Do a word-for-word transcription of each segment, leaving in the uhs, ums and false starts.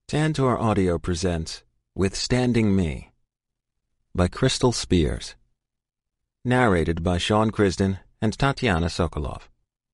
Tantor Audio presents Withstanding Me by Crystal Spears. Narrated by Sean Krisden and Tatiana Sokolov.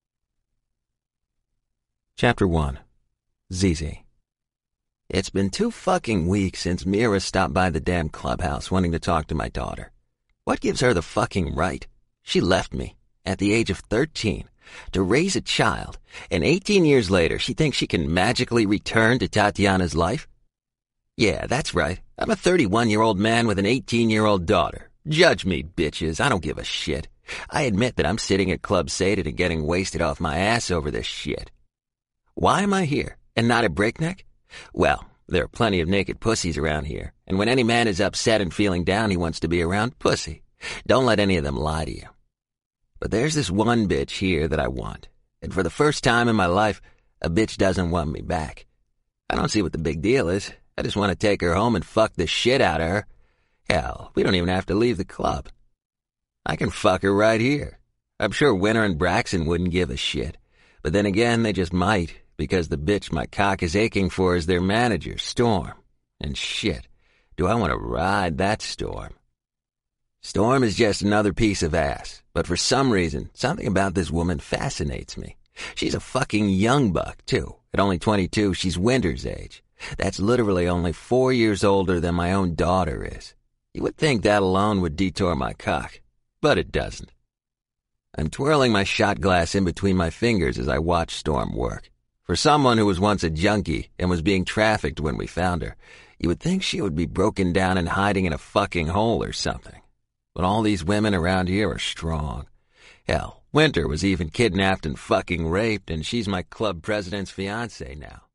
Chapter one. Zizi. It's been two fucking weeks since Mira stopped by the damn clubhouse wanting to talk to my daughter. What gives her the fucking right? She left me, at the age of thirteen, to raise a child, and eighteen years later she thinks she can magically return to Tatiana's life? Yeah, that's right. I'm a thirty-one-year-old man with an eighteen-year-old daughter. Judge me, bitches. I don't give a shit. I admit that I'm sitting at Club Satan and getting wasted off my ass over this shit. Why am I here, and not at Breakneck? Well, there are plenty of naked pussies around here, and when any man is upset and feeling down, he wants to be around pussy. Don't let any of them lie to you. But there's this one bitch here that I want, and for the first time in my life, a bitch doesn't want me back. I don't see what the big deal is. I just want to take her home and fuck the shit out of her. Hell, we don't even have to leave the club. I can fuck her right here. I'm sure Winter and Braxton wouldn't give a shit, but then again, they just might, because the bitch my cock is aching for is their manager, Storm. And shit, do I want to ride that Storm? Storm is just another piece of ass, but for some reason, something about this woman fascinates me. She's a fucking young buck, too. At only twenty-two, she's Winter's age. That's literally only four years older than my own daughter is. You would think that alone would detour my cock, but it doesn't. I'm twirling my shot glass in between my fingers as I watch Storm work. For someone who was once a junkie and was being trafficked when we found her, you would think she would be broken down and hiding in a fucking hole or something. But all these women around here are strong. Hell, Winter was even kidnapped and fucking raped, and she's my club president's fiancée now.